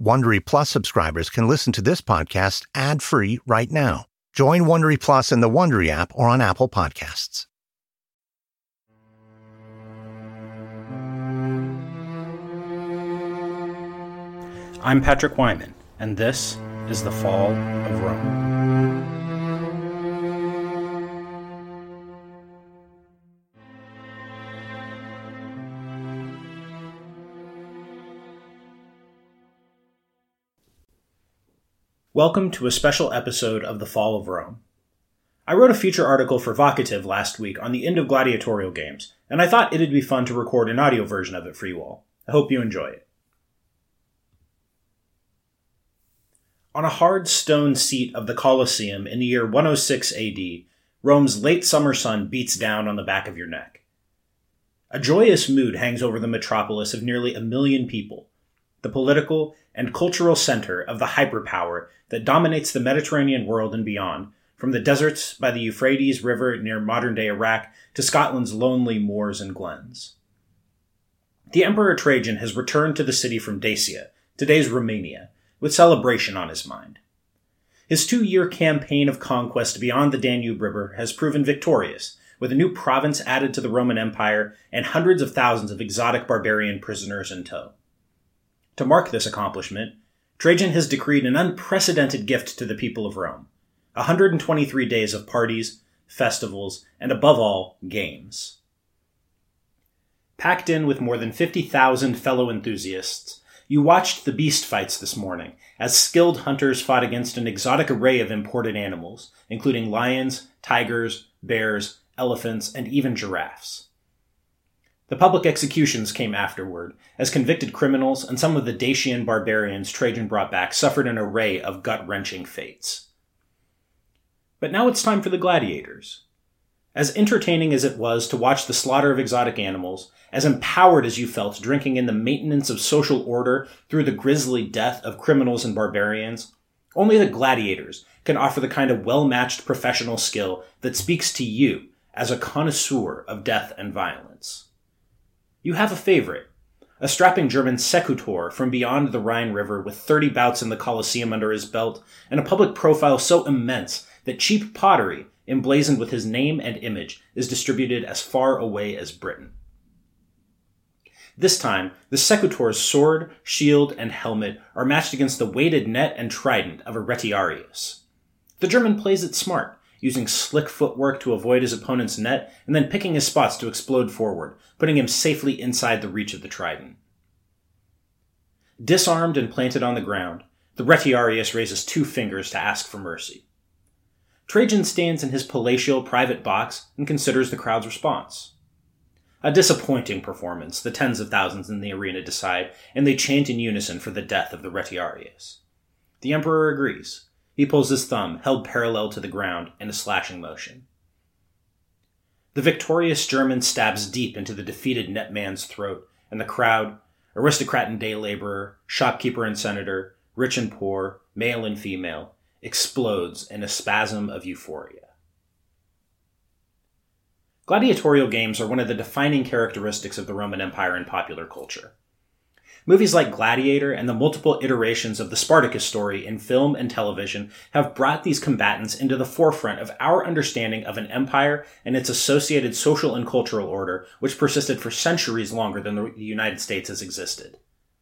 Wondery Plus subscribers can listen to this podcast ad-free right now. Join Wondery Plus in the Wondery app or on Apple Podcasts. I'm Patrick Wyman, and this is The Fall of Rome. Welcome to a special episode of The Fall of Rome. I wrote a feature article for Vocative last week on the end of gladiatorial games, and I thought it'd be fun to record an audio version of it for you all. I hope you enjoy it. On a hard stone seat of the Colosseum in the year 106 AD, Rome's late summer sun beats down on the back of your neck. A joyous mood hangs over the metropolis of nearly 1 million people, the political and cultural center of the hyperpower that dominates the Mediterranean world and beyond, from the deserts by the Euphrates River near modern-day Iraq to Scotland's lonely moors and glens. The Emperor Trajan has returned to the city from Dacia, today's Romania, with celebration on his mind. His 2-year campaign of conquest beyond the Danube River has proven victorious, with a new province added to the Roman Empire and hundreds of thousands of exotic barbarian prisoners in tow. To mark this accomplishment, Trajan has decreed an unprecedented gift to the people of Rome: 123 days of parties, festivals, and above all, games. Packed in with more than 50,000 fellow enthusiasts, you watched the beast fights this morning as skilled hunters fought against an exotic array of imported animals, including lions, tigers, bears, elephants, and even giraffes. The public executions came afterward, as convicted criminals and some of the Dacian barbarians Trajan brought back suffered an array of gut-wrenching fates. But now it's time for the gladiators. As entertaining as it was to watch the slaughter of exotic animals, as empowered as you felt drinking in the maintenance of social order through the grisly death of criminals and barbarians, only the gladiators can offer the kind of well-matched professional skill that speaks to you as a connoisseur of death and violence. You have a favorite, a strapping German secutor from beyond the Rhine River with 30 bouts in the Colosseum under his belt, and a public profile so immense that cheap pottery, emblazoned with his name and image, is distributed as far away as Britain. This time, the secutor's sword, shield, and helmet are matched against the weighted net and trident of a retiarius. The German plays it smart, using slick footwork to avoid his opponent's net, and then picking his spots to explode forward, putting him safely inside the reach of the trident. Disarmed and planted on the ground, the retiarius raises 2 fingers to ask for mercy. Trajan stands in his palatial private box and considers the crowd's response. A disappointing performance, the tens of thousands in the arena decide, and they chant in unison for the death of the retiarius. The emperor agrees. He pulls his thumb, held parallel to the ground, in a slashing motion. The victorious German stabs deep into the defeated netman's throat, and the crowd, aristocrat and day laborer, shopkeeper and senator, rich and poor, male and female, explodes in a spasm of euphoria. Gladiatorial games are one of the defining characteristics of the Roman Empire in popular culture. Movies like Gladiator and the multiple iterations of the Spartacus story in film and television have brought these combatants into the forefront of our understanding of an empire and its associated social and cultural order, which persisted for centuries longer than the United States has existed.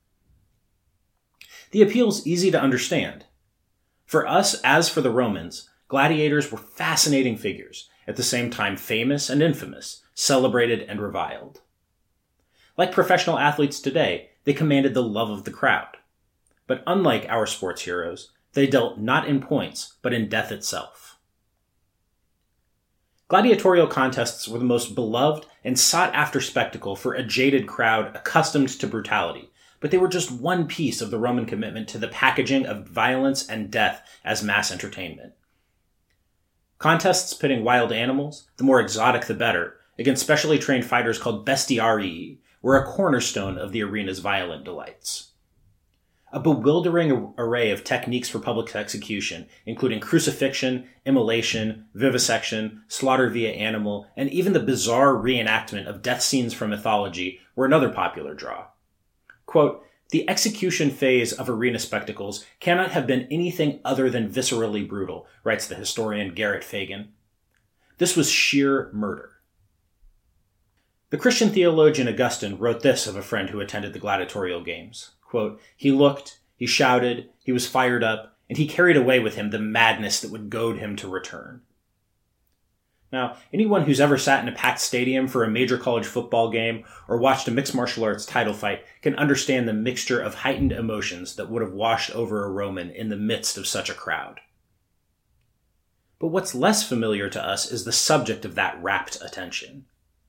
The appeal's easy to understand. For us, as for the Romans, gladiators were fascinating figures, at the same time famous and infamous, celebrated and reviled. Like professional athletes today, they commanded the love of the crowd. But unlike our sports heroes, they dealt not in points, but in death itself. Gladiatorial contests were the most beloved and sought-after spectacle for a jaded crowd accustomed to brutality, but they were just one piece of the Roman commitment to the packaging of violence and death as mass entertainment. Contests pitting wild animals, the more exotic the better, against specially trained fighters called bestiarii, were a cornerstone of the arena's violent delights. A bewildering array of techniques for public execution, including crucifixion, immolation, vivisection, slaughter via animal, and even the bizarre reenactment of death scenes from mythology, were another popular draw. Quote, The execution phase of arena spectacles cannot have been anything other than viscerally brutal, writes the historian Garrett Fagan. This was sheer murder. The Christian theologian Augustine wrote this of a friend who attended the gladiatorial games. Quote, "He looked, he shouted, he was fired up, and he carried away with him the madness that would goad him to return." Now, anyone who's ever sat in a packed stadium for a major college football game or watched a mixed martial arts title fight can understand the mixture of heightened emotions that would have washed over a Roman in the midst of such a crowd. But what's less familiar to us is the subject of that rapt attention.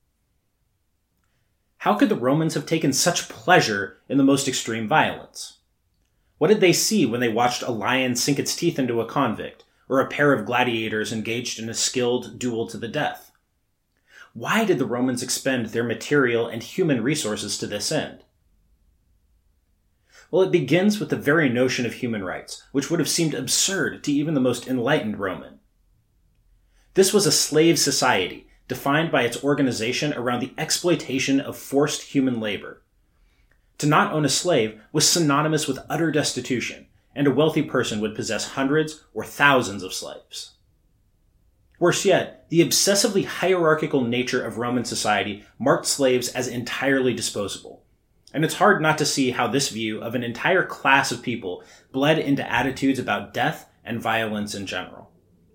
How could the Romans have taken such pleasure in the most extreme violence? What did they see when they watched a lion sink its teeth into a convict, or a pair of gladiators engaged in a skilled duel to the death? Why did the Romans expend their material and human resources to this end? Well, it begins with the very notion of human rights, which would have seemed absurd to even the most enlightened Roman. This was a slave society, defined by its organization around the exploitation of forced human labor. To not own a slave was synonymous with utter destitution, and a wealthy person would possess hundreds or thousands of slaves. Worse yet, the obsessively hierarchical nature of Roman society marked slaves as entirely disposable, and it's hard not to see how this view of an entire class of people bled into attitudes about death and violence in general.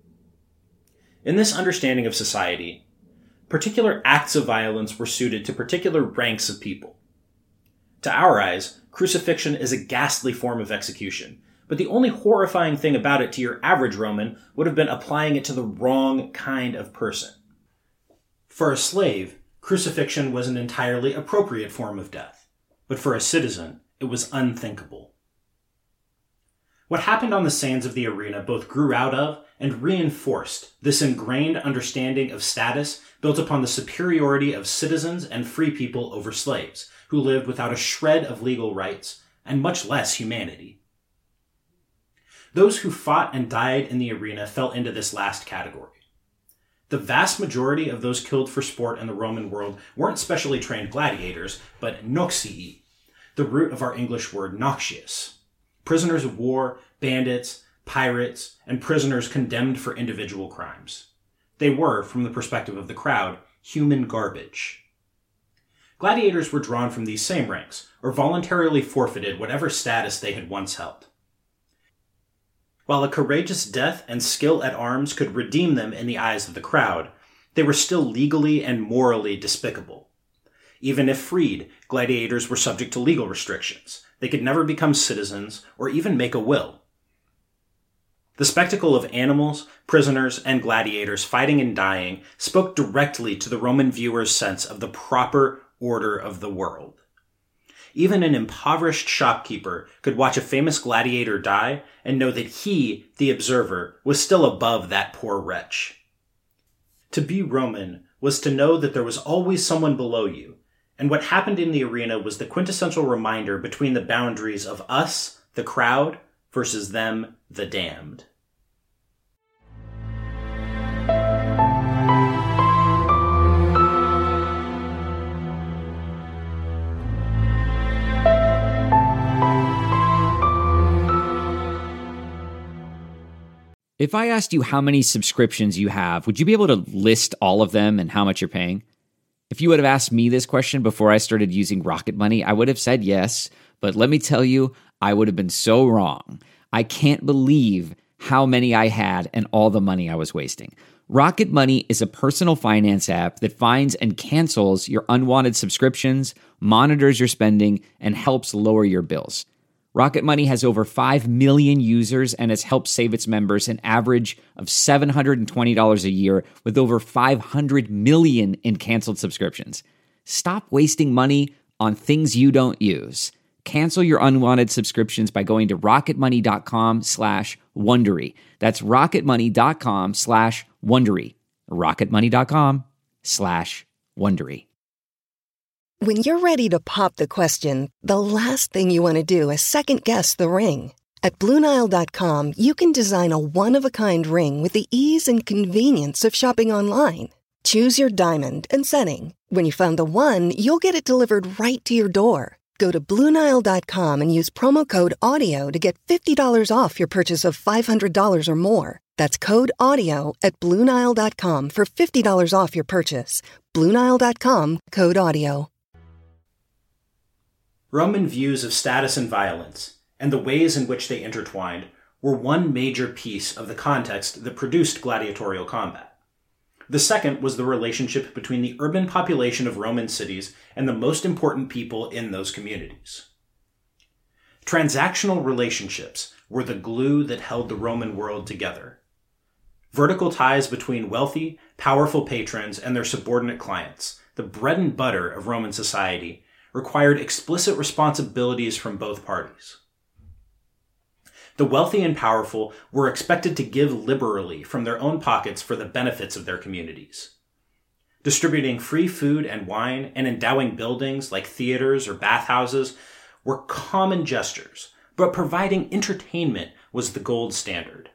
In this understanding of society, particular acts of violence were suited to particular ranks of people. To our eyes, crucifixion is a ghastly form of execution, but the only horrifying thing about it to your average Roman would have been applying it to the wrong kind of person. For a slave, crucifixion was an entirely appropriate form of death, but for a citizen, it was unthinkable. What happened on the sands of the arena both grew out of and reinforced this ingrained understanding of status built upon the superiority of citizens and free people over slaves, who lived without a shred of legal rights and much less humanity. Those who fought and died in the arena fell into this last category. The vast majority of those killed for sport in the Roman world weren't specially trained gladiators, but noxii, the root of our English word noxious. Prisoners of war, bandits, pirates, and prisoners condemned for individual crimes. They were, from the perspective of the crowd, human garbage. Gladiators were drawn from these same ranks, or voluntarily forfeited whatever status they had once held. While a courageous death and skill at arms could redeem them in the eyes of the crowd, they were still legally and morally despicable. Even if freed, gladiators were subject to legal restrictions. They could never become citizens or even make a will. The spectacle of animals, prisoners, and gladiators fighting and dying spoke directly to the Roman viewer's sense of the proper order of the world. Even an impoverished shopkeeper could watch a famous gladiator die and know that he, the observer, was still above that poor wretch. To be Roman was to know that there was always someone below you, and what happened in the arena was the quintessential reminder between the boundaries of us, the crowd, versus them, the damned. If I asked you how many subscriptions you have, would you be able to list all of them and how much you're paying? If you would have asked me this question before I started using Rocket Money, I would have said yes, but let me tell you, I would have been so wrong. I can't believe how many I had and all the money I was wasting. Rocket Money is a personal finance app that finds and cancels your unwanted subscriptions, monitors your spending, and helps lower your bills. Rocket Money has over 5 million users and has helped save its members an average of $720 a year with over 500 million in canceled subscriptions. Stop wasting money on things you don't use. Cancel your unwanted subscriptions by going to rocketmoney.com/Wondery. That's rocketmoney.com/Wondery. rocketmoney.com/Wondery. When you're ready to pop the question, the last thing you want to do is second-guess the ring. At BlueNile.com, you can design a one-of-a-kind ring with the ease and convenience of shopping online. Choose your diamond and setting. When you find the one, you'll get it delivered right to your door. Go to BlueNile.com and use promo code AUDIO to get $50 off your purchase of $500 or more. That's code AUDIO at BlueNile.com for $50 off your purchase. BlueNile.com, code AUDIO. Roman views of status and violence, and the ways in which they intertwined, were one major piece of the context that produced gladiatorial combat. The second was the relationship between the urban population of Roman cities and the most important people in those communities. Transactional relationships were the glue that held the Roman world together. Vertical ties between wealthy, powerful patrons and their subordinate clients, the bread and butter of Roman society, required explicit responsibilities from both parties. The wealthy and powerful were expected to give liberally from their own pockets for the benefits of their communities. Distributing free food and wine and endowing buildings like theaters or bathhouses were common gestures, but providing entertainment was the gold standard.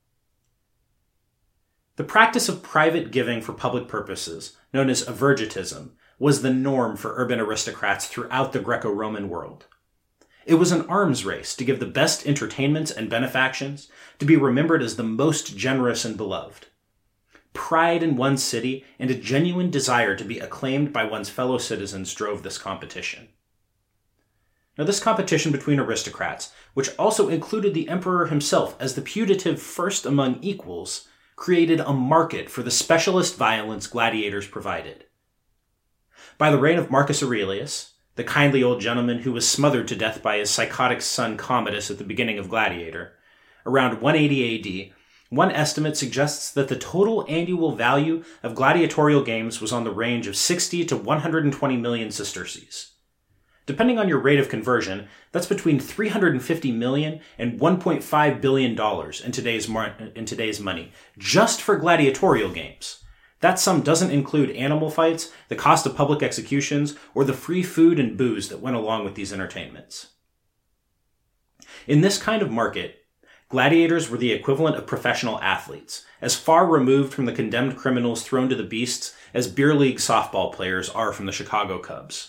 The practice of private giving for public purposes, known as avergetism, was the norm for urban aristocrats throughout the Greco-Roman world. It was an arms race to give the best entertainments and benefactions, to be remembered as the most generous and beloved. Pride in one's city and a genuine desire to be acclaimed by one's fellow citizens drove this competition. Now, this competition between aristocrats, which also included the emperor himself as the putative first among equals, created a market for the specialist violence gladiators provided. By the reign of Marcus Aurelius, the kindly old gentleman who was smothered to death by his psychotic son Commodus at the beginning of Gladiator, around 180 AD, one estimate suggests that the total annual value of gladiatorial games was on the range of 60 to 120 million sesterces. Depending on your rate of conversion, that's between $350 million and $1.5 billion in today's money, just for gladiatorial games. That sum doesn't include animal fights, the cost of public executions, or the free food and booze that went along with these entertainments. In this kind of market, gladiators were the equivalent of professional athletes, as far removed from the condemned criminals thrown to the beasts as beer league softball players are from the Chicago Cubs.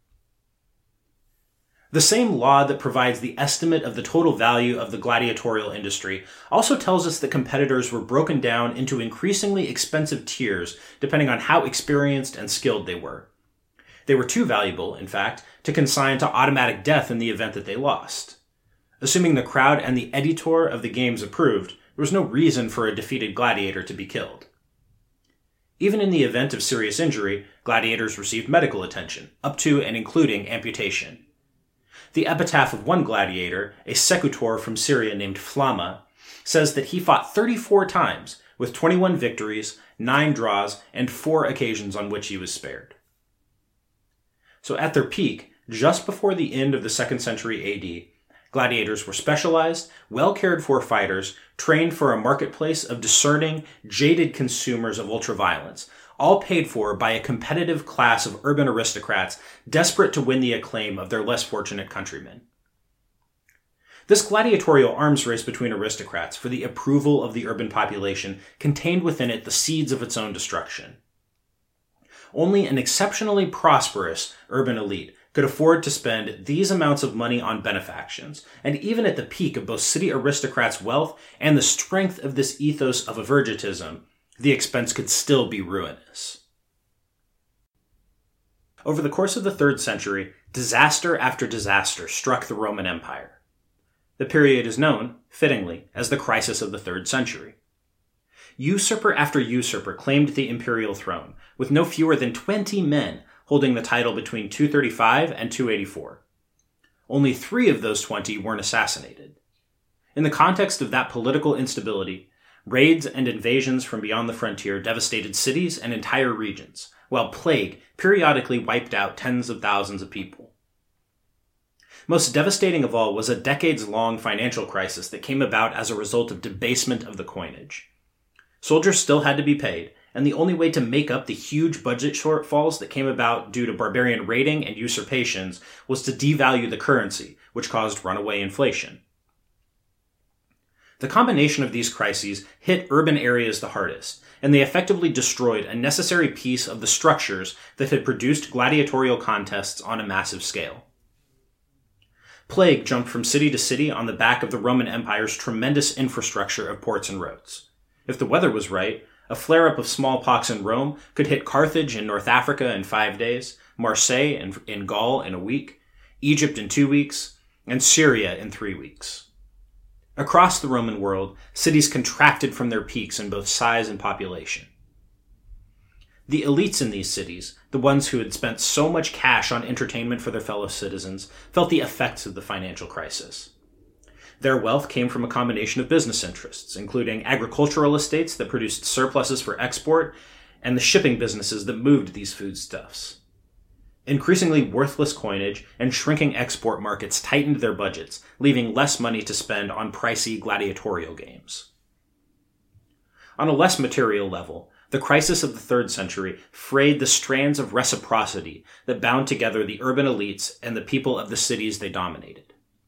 The same law that provides the estimate of the total value of the gladiatorial industry also tells us that competitors were broken down into increasingly expensive tiers depending on how experienced and skilled they were. They were too valuable, in fact, to consign to automatic death in the event that they lost. Assuming the crowd and the editor of the games approved, there was no reason for a defeated gladiator to be killed. Even in the event of serious injury, gladiators received medical attention, up to and including amputation. The epitaph of one gladiator, a secutor from Syria named Flamma, says that he fought 34 times, with 21 victories, 9 draws, and 4 occasions on which he was spared. So at their peak, just before the end of the 2nd century AD, gladiators were specialized, well-cared-for fighters, trained for a marketplace of discerning, jaded consumers of ultraviolence, all paid for by a competitive class of urban aristocrats desperate to win the acclaim of their less fortunate countrymen. This gladiatorial arms race between aristocrats for the approval of the urban population contained within it the seeds of its own destruction. Only an exceptionally prosperous urban elite could afford to spend these amounts of money on benefactions, and even at the peak of both city aristocrats' wealth and the strength of this ethos of avergetism, the expense could still be ruinous. Over the course of the 3rd century, disaster after disaster struck the Roman Empire. The period is known, fittingly, as the crisis of the 3rd century. Usurper after usurper claimed the imperial throne, with no fewer than 20 men holding the title between 235 and 284. Only 3 of those 20 weren't assassinated. In the context of that political instability, raids and invasions from beyond the frontier devastated cities and entire regions, while plague periodically wiped out tens of thousands of people. Most devastating of all was a decades-long financial crisis that came about as a result of debasement of the coinage. Soldiers still had to be paid, and the only way to make up the huge budget shortfalls that came about due to barbarian raiding and usurpations was to devalue the currency, which caused runaway inflation. The combination of these crises hit urban areas the hardest, and they effectively destroyed a necessary piece of the structures that had produced gladiatorial contests on a massive scale. Plague jumped from city to city on the back of the Roman Empire's tremendous infrastructure of ports and roads. If the weather was right, a flare-up of smallpox in Rome could hit Carthage in North Africa in 5 days, Marseille in Gaul in a week, Egypt in 2 weeks, and Syria in 3 weeks. Across the Roman world, cities contracted from their peaks in both size and population. The elites in these cities, the ones who had spent so much cash on entertainment for their fellow citizens, felt the effects of the financial crisis. Their wealth came from a combination of business interests, including agricultural estates that produced surpluses for export, and the shipping businesses that moved these foodstuffs. Increasingly worthless coinage and shrinking export markets tightened their budgets, leaving less money to spend on pricey gladiatorial games. On a less material level, the crisis of the 3rd century frayed the strands of reciprocity that bound together the urban elites and the people of the cities they dominated.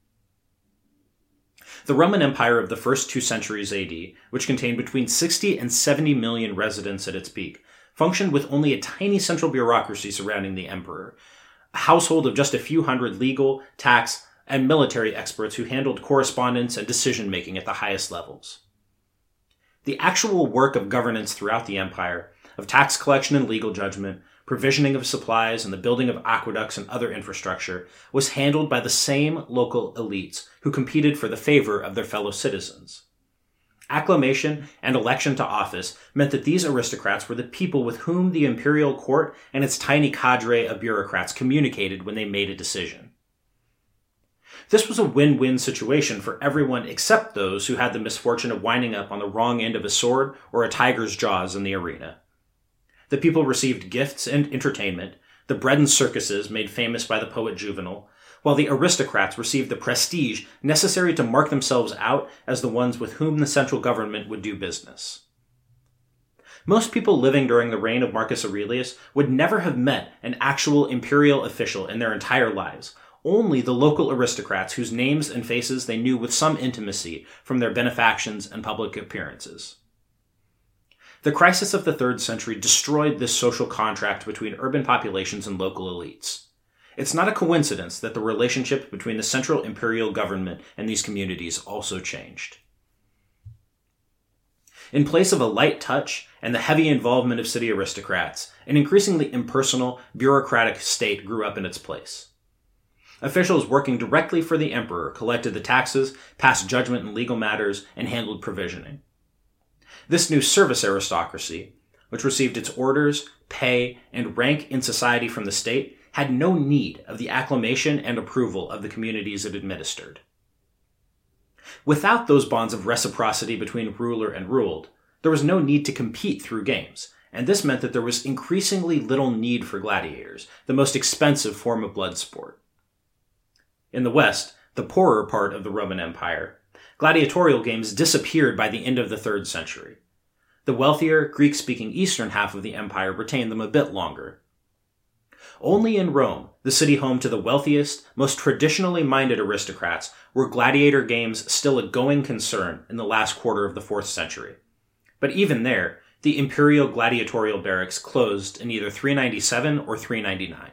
The Roman Empire of the first 2 centuries AD, which contained between 60 and 70 million residents at its peak, functioned with only a tiny central bureaucracy surrounding the emperor, a household of just a few hundred legal, tax, and military experts who handled correspondence and decision-making at the highest levels. The actual work of governance throughout the empire, of tax collection and legal judgment, provisioning of supplies, and the building of aqueducts and other infrastructure, was handled by the same local elites who competed for the favor of their fellow citizens. Acclamation and election to office meant that these aristocrats were the people with whom the imperial court and its tiny cadre of bureaucrats communicated when they made a decision. This was a win-win situation for everyone except those who had the misfortune of winding up on the wrong end of a sword or a tiger's jaws in the arena. The people received gifts and entertainment, the bread and circuses made famous by the poet Juvenal, while the aristocrats received the prestige necessary to mark themselves out as the ones with whom the central government would do business. Most people living during the reign of Marcus Aurelius would never have met an actual imperial official in their entire lives, only the local aristocrats whose names and faces they knew with some intimacy from their benefactions and public appearances. The crisis of the 3rd century destroyed this social contract between urban populations and local elites. It's not a coincidence that the relationship between the central imperial government and these communities also changed. In place of a light touch and the heavy involvement of city aristocrats, an increasingly impersonal, bureaucratic state grew up in its place. Officials working directly for the emperor collected the taxes, passed judgment in legal matters, and handled provisioning. This new service aristocracy, which received its orders, pay, and rank in society from the state, had no need of the acclamation and approval of the communities it administered. Without those bonds of reciprocity between ruler and ruled, there was no need to compete through games, and this meant that there was increasingly little need for gladiators, the most expensive form of blood sport. In the West, the poorer part of the Roman Empire, gladiatorial games disappeared by the end of the 3rd century. The wealthier, Greek-speaking eastern half of the empire retained them a bit longer. Only in Rome, the city home to the wealthiest, most traditionally minded aristocrats, were gladiator games still a going concern in the last quarter of the 4th century. But even there, the imperial gladiatorial barracks closed in either 397 or 399.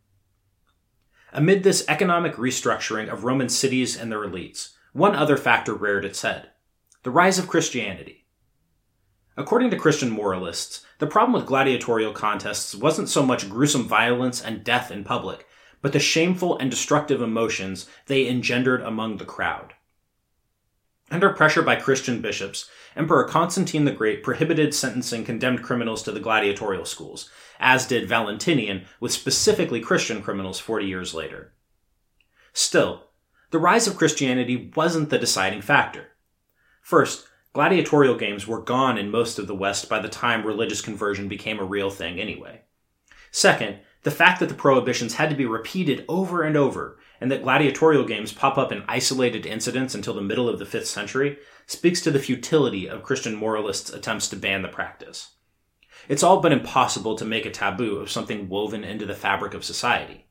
Amid this economic restructuring of Roman cities and their elites, one other factor reared its head: the rise of Christianity. According to Christian moralists, the problem with gladiatorial contests wasn't so much gruesome violence and death in public, but the shameful and destructive emotions they engendered among the crowd. Under pressure by Christian bishops, Emperor Constantine the Great prohibited sentencing condemned criminals to the gladiatorial schools, as did Valentinian with specifically Christian criminals 40 years later. Still, the rise of Christianity wasn't the deciding factor. First, gladiatorial games were gone in most of the West by the time religious conversion became a real thing anyway. Second, the fact that the prohibitions had to be repeated over and over, and that gladiatorial games pop up in isolated incidents until the middle of the 5th century, speaks to the futility of Christian moralists' attempts to ban the practice. It's all but impossible to make a taboo of something woven into the fabric of society.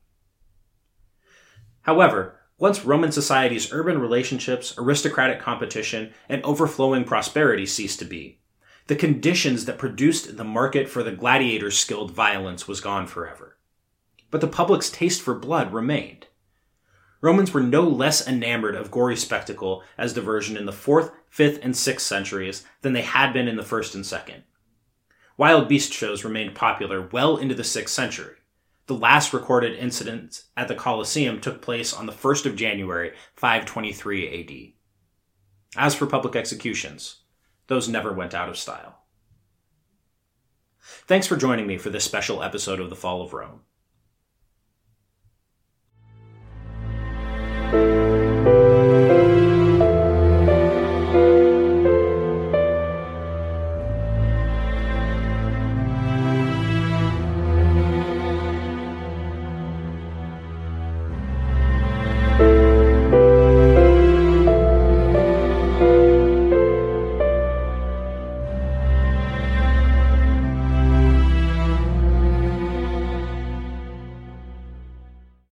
However, once Roman society's urban relationships, aristocratic competition, and overflowing prosperity ceased to be, the conditions that produced the market for the gladiator's skilled violence was gone forever. But the public's taste for blood remained. Romans were no less enamored of gory spectacle as diversion in the 4th, 5th, and 6th centuries than they had been in the 1st and 2nd. Wild beast shows remained popular well into the 6th century. The last recorded incident at the Colosseum took place on the 1st of January, 523 AD. As for public executions, those never went out of style. Thanks for joining me for this special episode of The Fall of Rome.